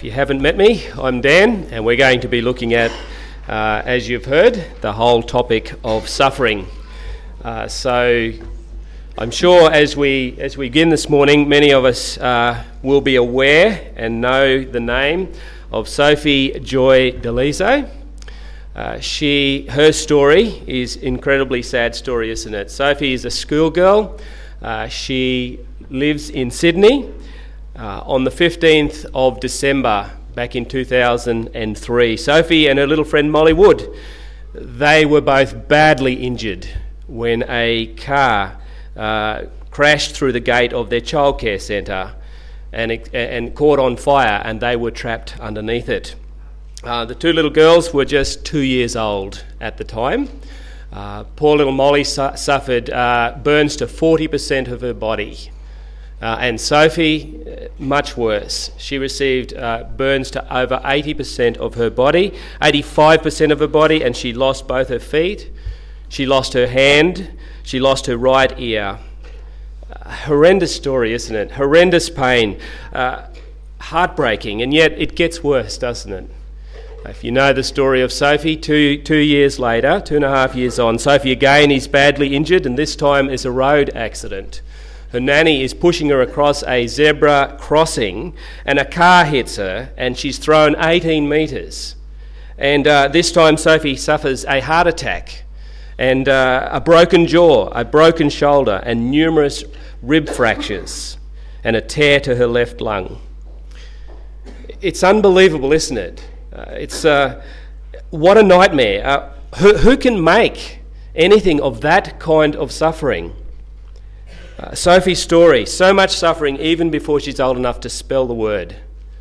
If you haven't met me, I'm Dan, and we're going to be looking at, as you've heard, the whole topic of suffering. So I'm sure as we begin this morning, many of us will be aware and know the name of Sophie Joy Daliso. Her story is an incredibly sad story, isn't it? Sophie is a schoolgirl. She lives in Sydney. On the 15th of December back in 2003, Sophie and her little friend Molly Wood, they were both badly injured when a car crashed through the gate of their childcare centre and caught on fire, and they were trapped underneath it. The two little girls were just 2 years old at the time. Poor little Molly suffered burns to 40% of her body. And Sophie, much worse. She received burns to over 80% of her body, 85% of her body, and she lost both her feet. She lost her hand. She lost her right ear. Horrendous story, isn't it? Horrendous pain. Heartbreaking, and yet it gets worse, doesn't it? If you know the story of Sophie, two years later, 2.5 years on, Sophie again is badly injured, and this time is a road accident. Her nanny is pushing her across a zebra crossing, and a car hits her, and she's thrown 18 metres. And this time Sophie suffers a heart attack, and a broken jaw, a broken shoulder, and numerous rib fractures, and a tear to her left lung. It's unbelievable, isn't it? What a nightmare. Who can make anything of that kind of suffering? Sophie's story, so much suffering even before she's old enough to spell the word.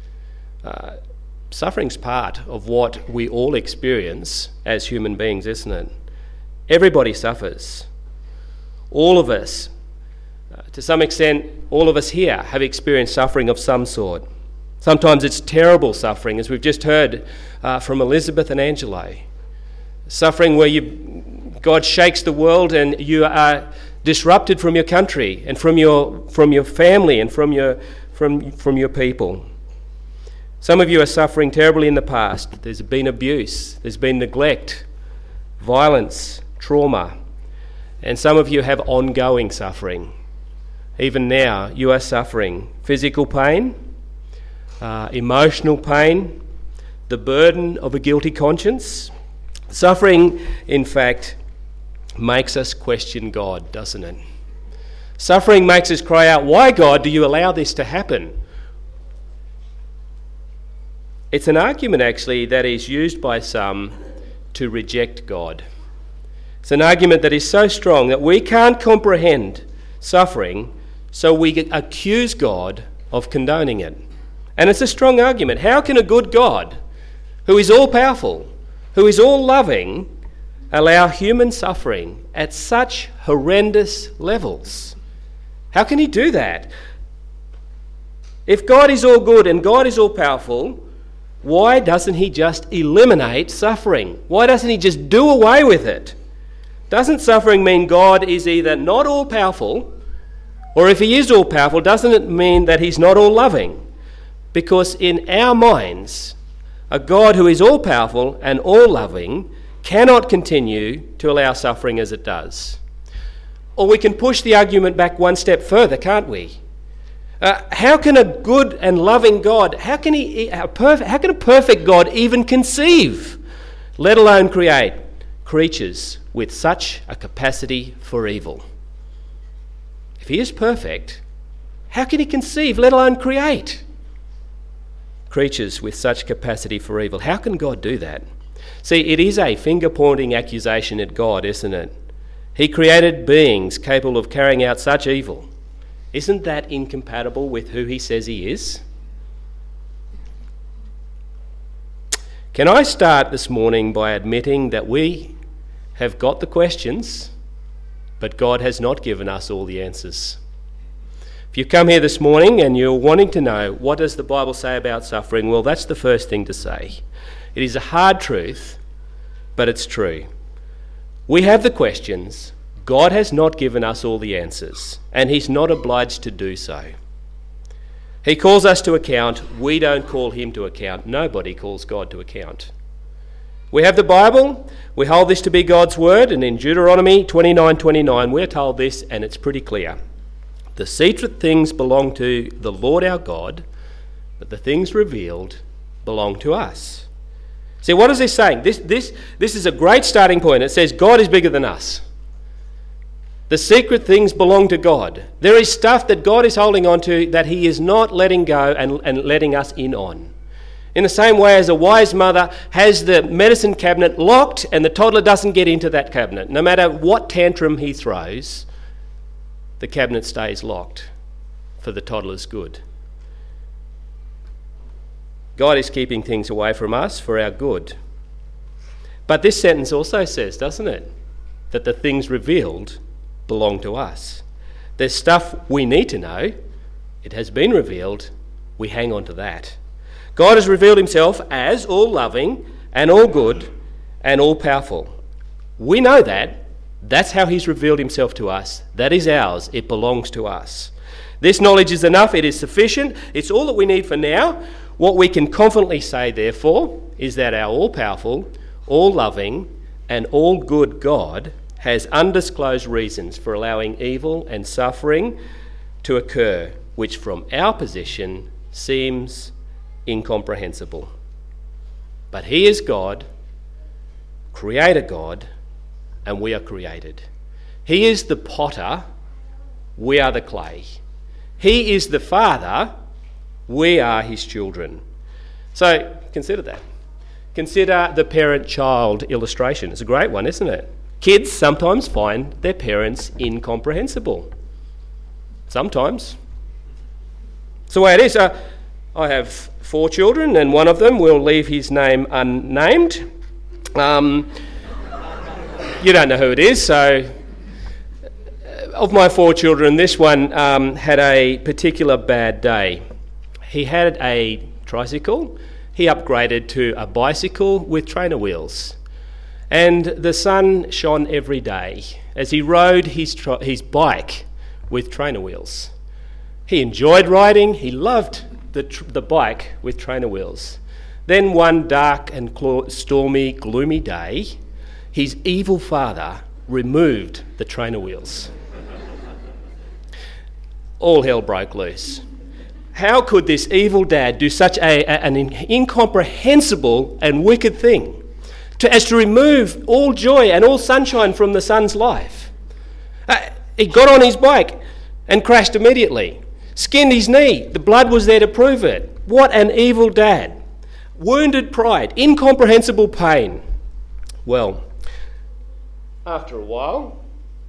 Suffering's part of what we all experience as human beings, isn't it? Everybody suffers. All of us, to some extent, all of us here have experienced suffering of some sort. Sometimes it's terrible suffering, as we've just heard from Elizabeth and Angelo. Suffering where God shakes the world and you are disrupted from your country and from your family and from your people. Some of you are suffering terribly in the past. There's been abuse, there's been neglect, violence, trauma, and some of you have ongoing suffering. Even now, you are suffering physical pain, emotional pain, the burden of a guilty conscience. Suffering, in fact, makes us question God, doesn't it? Suffering makes us cry out, why, God, do you allow this to happen? It's an argument, actually, that is used by some to reject God. It's an argument that is so strong that we can't comprehend suffering, so we accuse God of condoning it. And it's a strong argument. How can a good God, who is all-powerful, who is all-loving, allow human suffering at such horrendous levels? How can he do that? If God is all good and God is all powerful, why doesn't he just eliminate suffering? Why doesn't he just do away with it? Doesn't suffering mean God is either not all powerful, or if he is all powerful, doesn't it mean that he's not all loving? Because in our minds, a God who is all powerful and all loving cannot continue to allow suffering as it does. Or we can push the argument back one step further, can't we? How can a good and loving God, how can a perfect God even conceive, let alone create creatures with such a capacity for evil? If he is perfect, how can he conceive, let alone create creatures with such capacity for evil? How can God do that? See, it is a finger-pointing accusation at God, isn't it? He created beings capable of carrying out such evil. Isn't that incompatible with who he says he is? Can I start this morning by admitting that we have got the questions, but God has not given us all the answers? If you come here this morning and you're wanting to know, what does the Bible say about suffering? Well, that's the first thing to say. It is a hard truth, but it's true. We have the questions. God has not given us all the answers, and he's not obliged to do so. He calls us to account. We don't call him to account. Nobody calls God to account. We have the Bible. We hold this to be God's word. And in Deuteronomy 29:29, we're told this, and it's pretty clear. The secret things belong to the Lord our God, but the things revealed belong to us. See, what is this saying? This is a great starting point. It says God is bigger than us. The secret things belong to God. There is stuff that God is holding on to that he is not letting go and letting us in on. In the same way as a wise mother has the medicine cabinet locked and the toddler doesn't get into that cabinet. No matter what tantrum he throws, the cabinet stays locked for the toddler's good. God is keeping things away from us for our good. But this sentence also says, doesn't it, that the things revealed belong to us. There's stuff we need to know. It has been revealed. We hang on to that. God has revealed himself as all loving and all good and all powerful. We know that. That's how he's revealed himself to us. That is ours. It belongs to us. This knowledge is enough. It is sufficient. It's all that we need for now. What we can confidently say, therefore, is that our all-powerful, all-loving and all-good God has undisclosed reasons for allowing evil and suffering to occur, which from our position seems incomprehensible. But he is God, Creator God, and we are created. He is the potter, we are the clay. He is the Father, we are his children. So consider that. Consider the parent-child illustration. It's a great one, isn't it? Kids sometimes find their parents incomprehensible. Sometimes. It's the way it is. I have 4 children, and one of them, will leave his name unnamed. You don't know who it is, so of my 4 children, this one had a particular bad day. He had a tricycle. He upgraded to a bicycle with trainer wheels. And the sun shone every day as he rode his bike with trainer wheels. He enjoyed riding. He loved the bike with trainer wheels. Then one dark and stormy, gloomy day, his evil father removed the trainer wheels. All hell broke loose. How could this evil dad do such an incomprehensible and wicked thing as to remove all joy and all sunshine from the son's life? He got on his bike and crashed immediately. Skinned his knee. The blood was there to prove it. What an evil dad. Wounded pride. Incomprehensible pain. Well, after a while,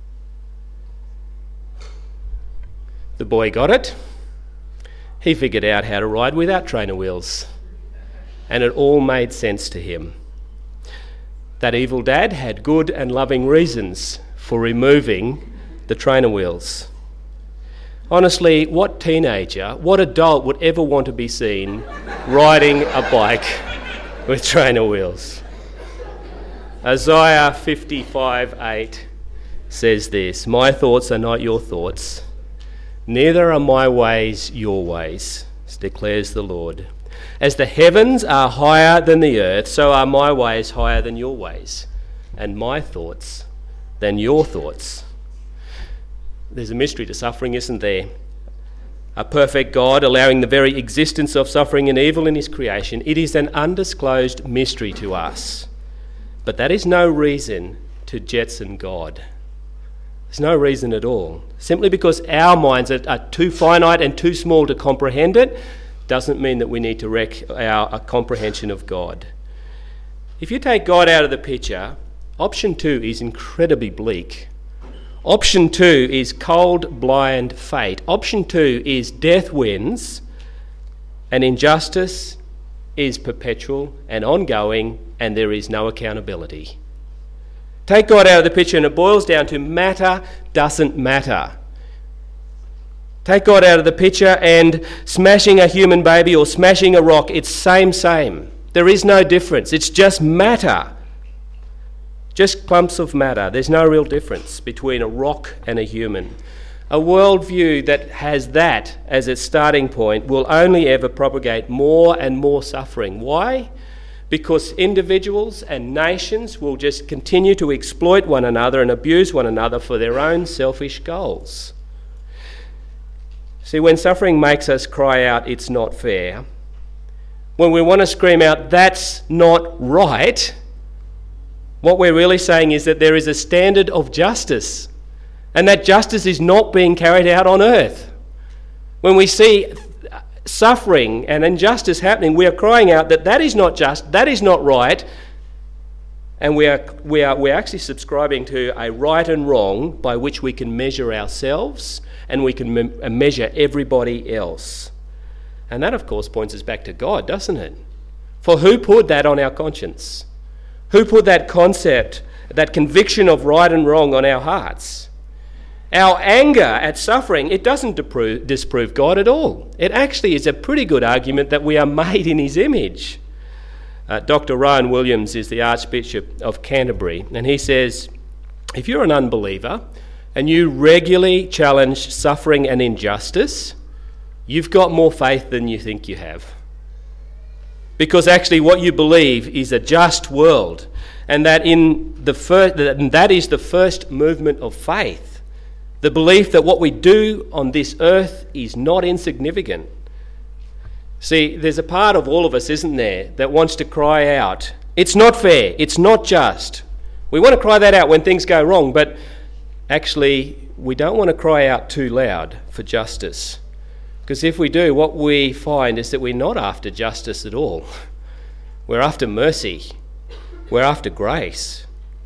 the boy got it. He figured out how to ride without trainer wheels. And it all made sense to him. That evil dad had good and loving reasons for removing the trainer wheels. Honestly, what teenager, what adult would ever want to be seen riding a bike with trainer wheels? Isaiah 55:8 says this, "My thoughts are not your thoughts, neither are my ways your ways, declares the Lord. As the heavens are higher than the earth, so are my ways higher than your ways, and my thoughts than your thoughts." There's a mystery to suffering, isn't there? A perfect God allowing the very existence of suffering and evil in his creation. It is an undisclosed mystery to us. But that is no reason to jetson God. There's no reason at all. Simply because our minds are too finite and too small to comprehend it, doesn't mean that we need to wreck our comprehension of God. If you take God out of the picture, option 2 is incredibly bleak. Option 2 is cold, blind fate. Option 2 is death wins, and injustice is perpetual and ongoing, and there is no accountability. Take God out of the picture and it boils down to matter doesn't matter. Take God out of the picture and smashing a human baby or smashing a rock, it's same. There is no difference. It's just matter. Just clumps of matter. There's no real difference between a rock and a human. A worldview that has that as its starting point will only ever propagate more and more suffering. Why? Because individuals and nations will just continue to exploit one another and abuse one another for their own selfish goals. See, when suffering makes us cry out, "It's not fair," when we want to scream out, "That's not right," what we're really saying is that there is a standard of justice, and that justice is not being carried out on earth. When we see suffering and injustice happening, we are crying out that that is not just, that is not right, and we're actually subscribing to a right and wrong by which we can measure ourselves and we can measure everybody else. And that, of course, points us back to God, doesn't it? For who put that on our conscience? Who put that concept, that conviction of right and wrong on our hearts? Our anger at suffering, it doesn't disprove God at all. It actually is a pretty good argument that we are made in his image. Dr. Rowan Williams is the Archbishop of Canterbury, and he says, if you're an unbeliever and you regularly challenge suffering and injustice, you've got more faith than you think you have. Because actually what you believe is a just world, and that that is the first movement of faith. The belief that what we do on this earth is not insignificant. See, there's a part of all of us, isn't there, that wants to cry out, "It's not fair, it's not just." We want to cry that out when things go wrong, but actually we don't want to cry out too loud for justice. Because if we do, what we find is that we're not after justice at all. We're after mercy. We're after grace.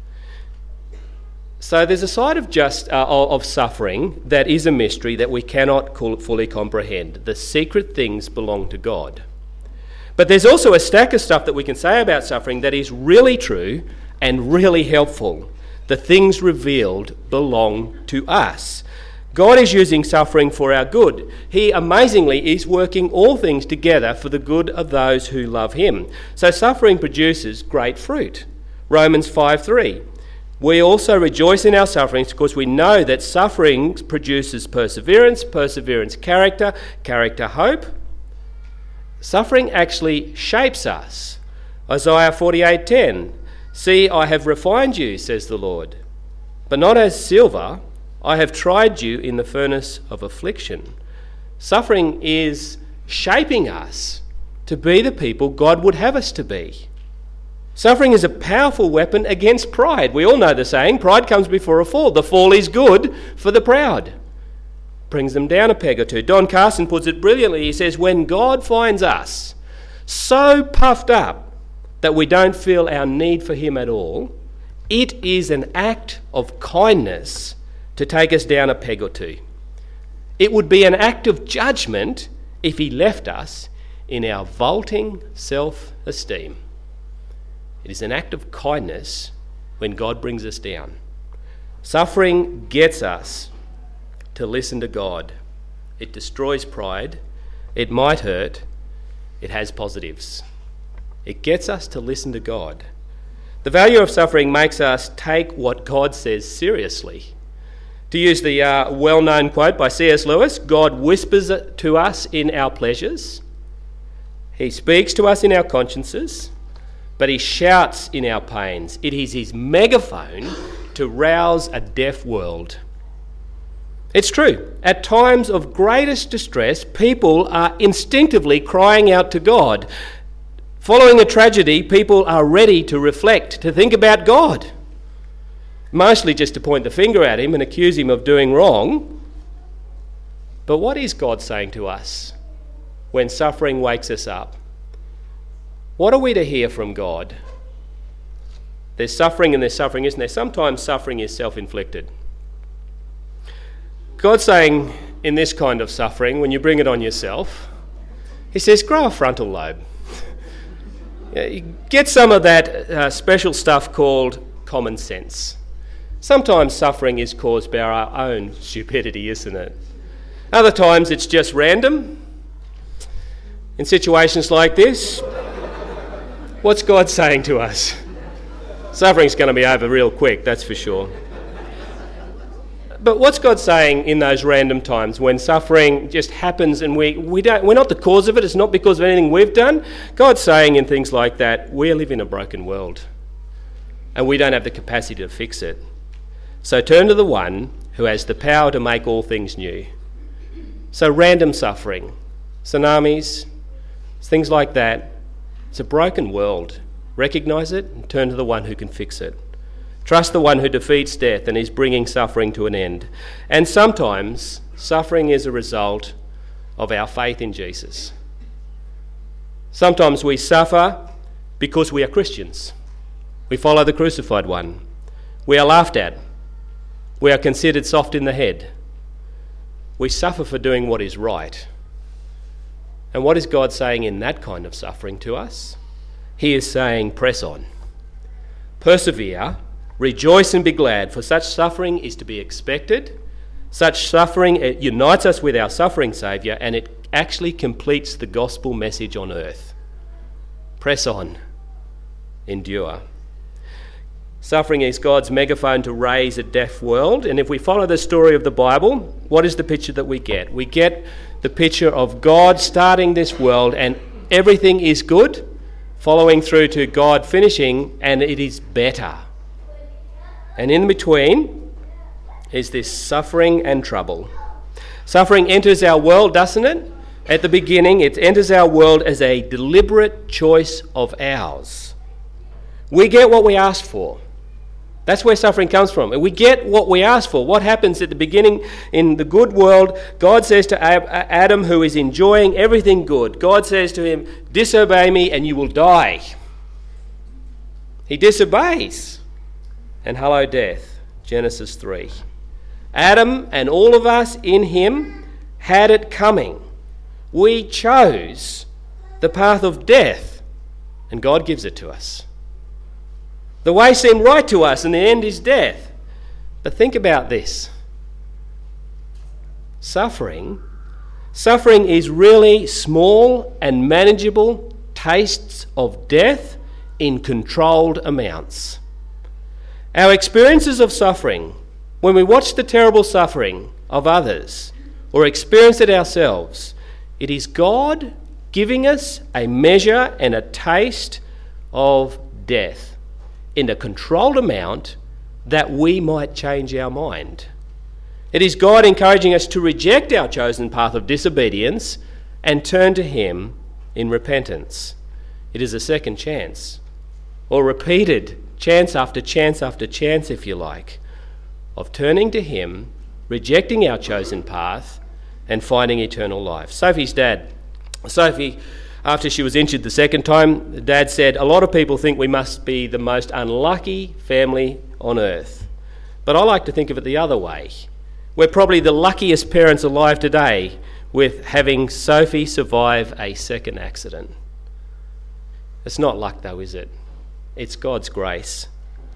So there's a side of suffering that is a mystery that we cannot fully comprehend. The secret things belong to God. But there's also a stack of stuff that we can say about suffering that is really true and really helpful. The things revealed belong to us. God is using suffering for our good. He amazingly is working all things together for the good of those who love him. So suffering produces great fruit. Romans 5:3. We also rejoice in our sufferings because we know that suffering produces perseverance, perseverance character, character hope. Suffering actually shapes us. Isaiah 48:10. See, I have refined you, says the Lord, but not as silver. I have tried you in the furnace of affliction. Suffering is shaping us to be the people God would have us to be. Suffering is a powerful weapon against pride. We all know the saying, pride comes before a fall. The fall is good for the proud. Brings them down a peg or two. Don Carson puts it brilliantly. He says, when God finds us so puffed up that we don't feel our need for him at all, it is an act of kindness to take us down a peg or two. It would be an act of judgment if he left us in our vaulting self-esteem. It is an act of kindness when God brings us down. Suffering gets us to listen to God. It destroys pride. It might hurt. It has positives. It gets us to listen to God. The value of suffering makes us take what God says seriously. To use the well-known quote by C.S. Lewis, God whispers to us in our pleasures. He speaks to us in our consciences. But he shouts in our pains. It is his megaphone to rouse a deaf world. It's true. At times of greatest distress, people are instinctively crying out to God. Following a tragedy, people are ready to reflect, to think about God. Mostly just to point the finger at him and accuse him of doing wrong. But what is God saying to us when suffering wakes us up? What are we to hear from God? There's suffering and there's suffering, isn't there? Sometimes suffering is self-inflicted. God's saying in this kind of suffering, when you bring it on yourself, he says, grow a frontal lobe. Get some of that special stuff called common sense. Sometimes suffering is caused by our own stupidity, isn't it? Other times it's just random. In situations like this, what's God saying to us? Suffering's going to be over real quick, that's for sure. But what's God saying in those random times when suffering just happens and we're not the cause of it, it's not because of anything we've done? God's saying in things like that, we live in a broken world and we don't have the capacity to fix it. So turn to the one who has the power to make all things new. So random suffering, tsunamis, things like that, it's a broken world. Recognise it and turn to the one who can fix it. Trust the one who defeats death and is bringing suffering to an end. And sometimes suffering is a result of our faith in Jesus. Sometimes we suffer because we are Christians. We follow the crucified one. We are laughed at. We are considered soft in the head. We suffer for doing what is right. And what is God saying in that kind of suffering to us? He is saying, press on. Persevere. Rejoice and be glad, for such suffering is to be expected. Such suffering, it unites us with our suffering Saviour, and it actually completes the gospel message on earth. Press on. Endure. Suffering is God's megaphone to raise a deaf world, and if we follow the story of the Bible, what is the picture that we get? We get the picture of God starting this world, and everything is good, following through to God finishing, and it is better. And in between is this suffering and trouble. Suffering enters our world, doesn't it? At the beginning, it enters our world as a deliberate choice of ours. We get what we ask for. That's where suffering comes from. And we get what we ask for. What happens at the beginning in the good world? God says to Adam, who is enjoying everything good, God says to him, disobey me and you will die. He disobeys. And hello death, Genesis 3. Adam and all of us in him had it coming. We chose the path of death, and God gives it to us. The way seemed right to us, and the end is death. But think about this. Suffering is really small and manageable tastes of death in controlled amounts. Our experiences of suffering, when we watch the terrible suffering of others or experience it ourselves, it is God giving us a measure and a taste of death in a controlled amount that we might change our mind. It is God encouraging us to reject our chosen path of disobedience and turn to him in repentance. It is a second chance, or repeated chance after chance after chance, if you like, of turning to him, rejecting our chosen path, and finding eternal life. Sophie, after she was injured the second time, Dad said, a lot of people think we must be the most unlucky family on earth. But I like to think of it the other way. We're probably the luckiest parents alive today with having Sophie survive a second accident. It's not luck though, is it? It's God's grace.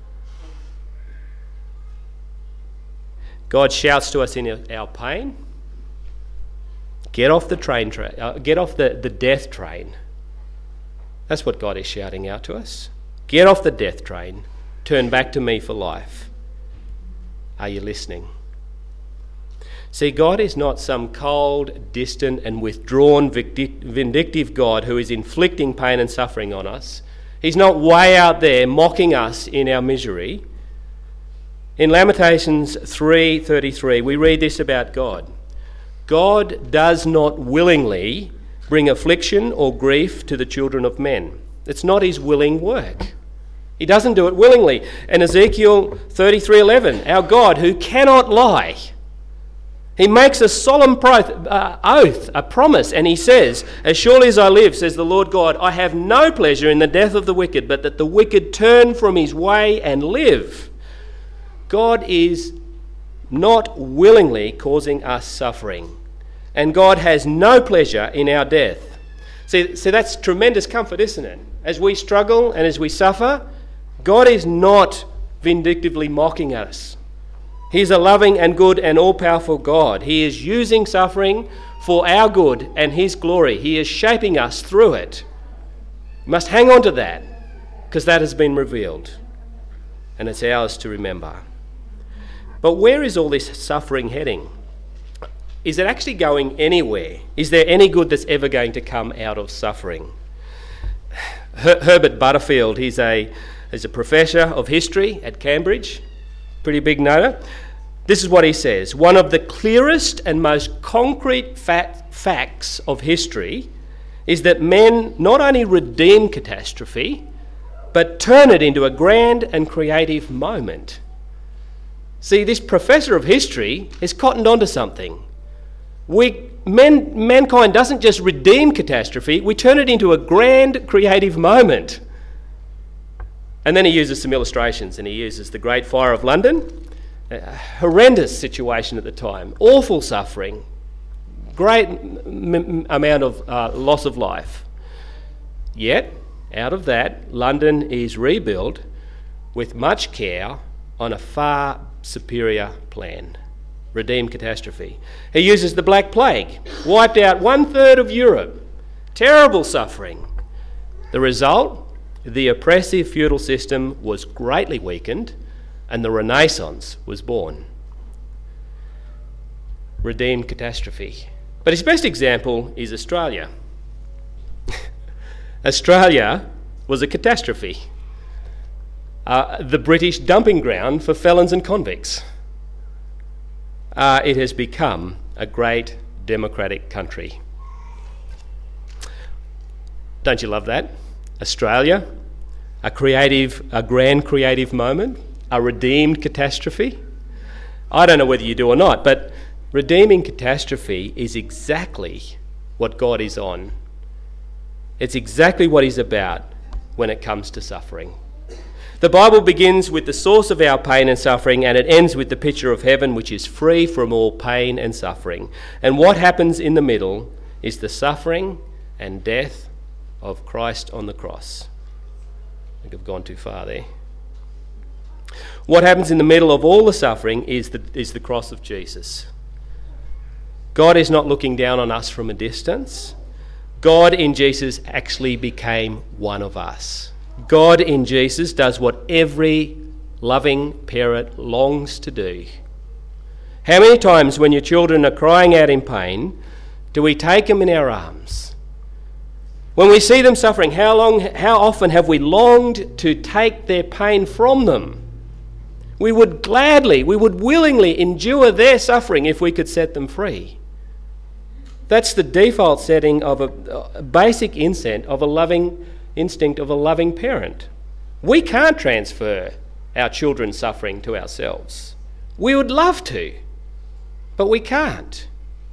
God shouts to us in our pain, get off the get off the death train. That's what God is shouting out to us. Get off the death train. Turn back to me for life. Are you listening? See, God is not some cold, distant and withdrawn, vindictive God who is inflicting pain and suffering on us. He's not way out there mocking us in our misery. In Lamentations 3:33, we read this about God. God does not willingly bring affliction or grief to the children of men. It's not his willing work. He doesn't do it willingly. And Ezekiel 33:11, our God who cannot lie, he makes a solemn oath, a promise, and he says, as surely as I live, says the Lord God, I have no pleasure in the death of the wicked, but that the wicked turn from his way and live. God is not willingly causing us suffering, and God has no pleasure in our death. See, that's tremendous comfort, isn't it? As we struggle and as we suffer, God is not vindictively mocking us. He's a loving and good and all-powerful God. He is using suffering for our good and his glory. He is shaping us through it. We must hang on to that, because that has been revealed, and it's ours to remember. But where is all this suffering heading? Is it actually going anywhere? Is there any good that's ever going to come out of suffering? Herbert Butterfield, he's a professor of history at Cambridge, pretty big noter. This is what he says: one of the clearest and most concrete facts of history is that men not only redeem catastrophe, but turn it into a grand and creative moment. See, this professor of history has cottoned onto something. Mankind doesn't just redeem catastrophe, we turn it into a grand creative moment. And then he uses some illustrations, and he uses the Great Fire of London, a horrendous situation at the time, awful suffering, great amount of loss of life. Yet, out of that, London is rebuilt with much care on a far superior plan. Redeem catastrophe. He uses the Black Plague, wiped out 1/3 of Europe. Terrible suffering. The result? The oppressive feudal system was greatly weakened and the Renaissance was born. Redeem catastrophe. But his best example is Australia. Australia was a catastrophe. The British dumping ground for felons and convicts. It has become a great democratic country. Don't you love that? Australia, a grand creative moment, a redeemed catastrophe. I don't know whether you do or not, but redeeming catastrophe is exactly what God is on. It's exactly what he's about when it comes to suffering. The Bible begins with the source of our pain and suffering, and it ends with the picture of heaven, which is free from all pain and suffering. And what happens in the middle is the suffering and death of Christ on the cross. I think I've gone too far there. What happens in the middle of all the suffering is the cross of Jesus. God is not looking down on us from a distance. God in Jesus actually became one of us. God in Jesus does what every loving parent longs to do. How many times when your children are crying out in pain, do we take them in our arms? When we see them suffering, how often have we longed to take their pain from them? We would willingly endure their suffering if we could set them free. That's the default setting of a basic instinct of a loving parent. We can't transfer our children's suffering to ourselves. We would love to, but we can't.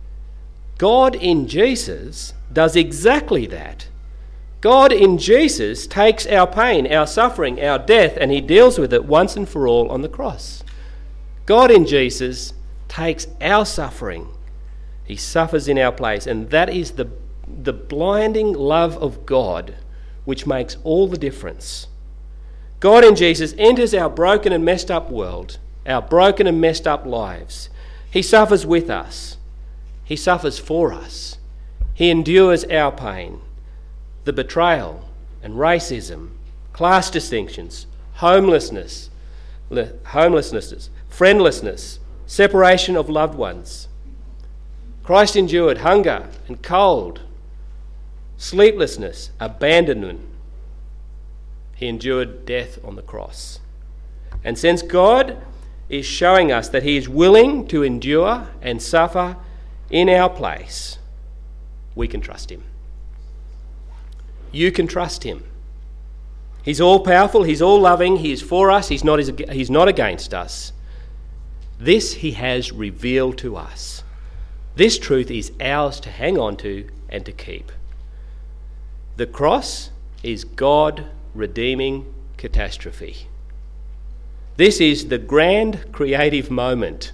God in Jesus does exactly that. God in Jesus takes our pain, our suffering, our death, and he deals with it once and for all on the cross. God in Jesus takes our suffering. He suffers in our place, and that is the blinding love of God which makes all the difference. God in Jesus enters our broken and messed up world, our broken and messed up lives. He suffers with us. He suffers for us. He endures our pain, the betrayal and racism, class distinctions, homelessness, friendlessness, separation of loved ones. Christ endured hunger and cold, sleeplessness, abandonment. He endured death on the cross. And since God is showing us that he is willing to endure and suffer in our place, we can trust him. You can trust him. He's all powerful, he's all loving, he is for us, he's not against us. This he has revealed to us. This truth is ours to hang on to and to keep. The cross is God redeeming catastrophe. This is the grand creative moment.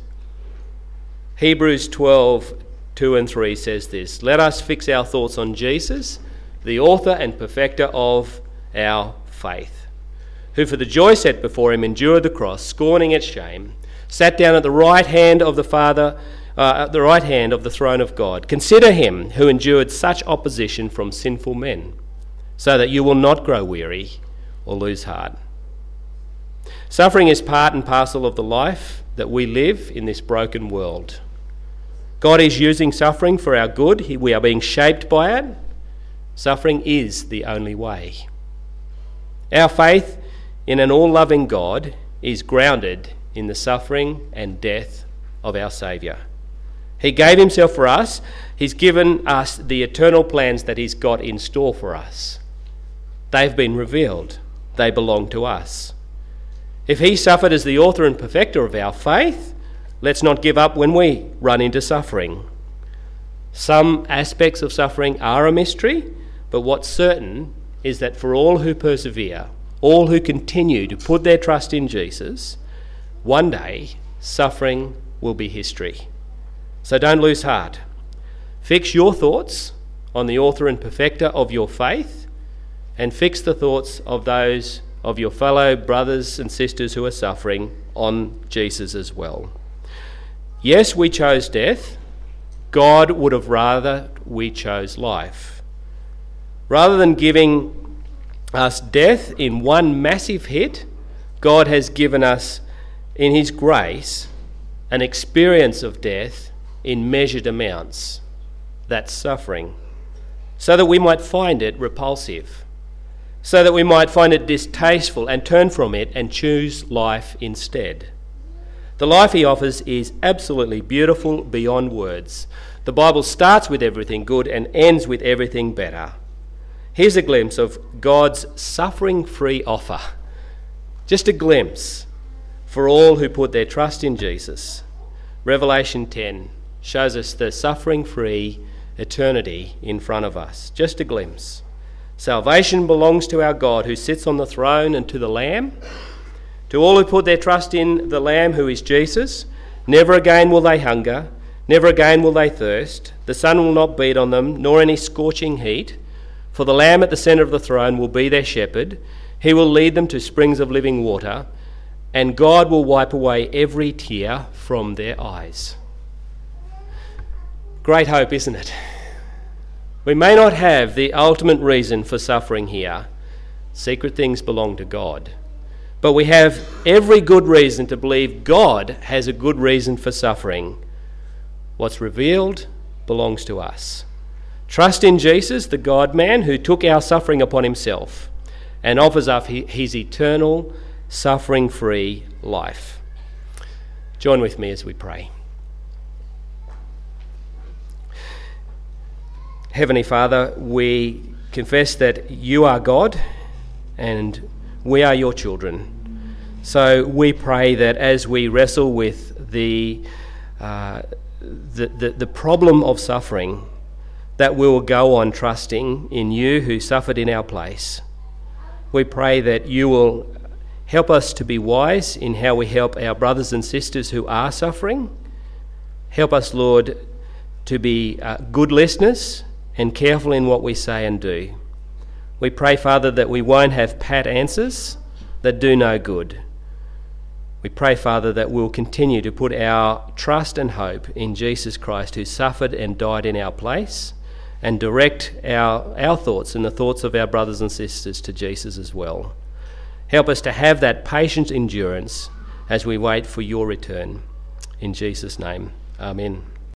Hebrews 12:2-3 says this: "Let us fix our thoughts on Jesus, the author and perfecter of our faith, who for the joy set before him endured the cross, scorning its shame, sat down at the right hand of the Father, at the right hand of the throne of God. Consider him who endured such opposition from sinful men, so that you will not grow weary or lose heart." Suffering is part and parcel of the life that we live in this broken world. God is using suffering for our good. We are being shaped by it. Suffering is the only way. Our faith in an all-loving God is grounded in the suffering and death of our Saviour. He gave himself for us. He's given us the eternal plans that he's got in store for us. They've been revealed. They belong to us. If he suffered as the author and perfecter of our faith, let's not give up when we run into suffering. Some aspects of suffering are a mystery, but what's certain is that for all who persevere, all who continue to put their trust in Jesus, one day suffering will be history. So don't lose heart. Fix your thoughts on the author and perfecter of your faith, and fix the thoughts of those of your fellow brothers and sisters who are suffering on Jesus as well. Yes, we chose death. God would have rather we chose life. Rather than giving us death in one massive hit, God has given us, in his grace, an experience of death in measured amounts. That's suffering. So that we might find it repulsive. So that we might find it distasteful and turn from it and choose life instead. The life he offers is absolutely beautiful beyond words. The Bible starts with everything good and ends with everything better. Here's a glimpse of God's suffering-free offer. Just a glimpse for all who put their trust in Jesus. Revelation 10 shows us the suffering-free eternity in front of us. Just a glimpse. Salvation belongs to our God who sits on the throne and to the Lamb. To all who put their trust in the Lamb who is Jesus, never again will they hunger, never again will they thirst. The sun will not beat on them, nor any scorching heat. For the Lamb at the centre of the throne will be their shepherd. He will lead them to springs of living water, and God will wipe away every tear from their eyes. Great hope, isn't it? We may not have the ultimate reason for suffering here. Secret things belong to God. But we have every good reason to believe God has a good reason for suffering. What's revealed belongs to us. Trust in Jesus, the God-man, who took our suffering upon himself and offers up his eternal, suffering-free life. Join with me as we pray. Heavenly Father, we confess that you are God and we are your children. So we pray that as we wrestle with the problem of suffering, that we will go on trusting in you who suffered in our place. We pray that you will help us to be wise in how we help our brothers and sisters who are suffering. Help us, Lord, to be good listeners and careful in what we say and do. We pray, Father, that we won't have pat answers that do no good. We pray, Father, that we'll continue to put our trust and hope in Jesus Christ, who suffered and died in our place, and direct our thoughts and the thoughts of our brothers and sisters to Jesus as well. Help us to have that patient endurance as we wait for your return. In Jesus' name, amen.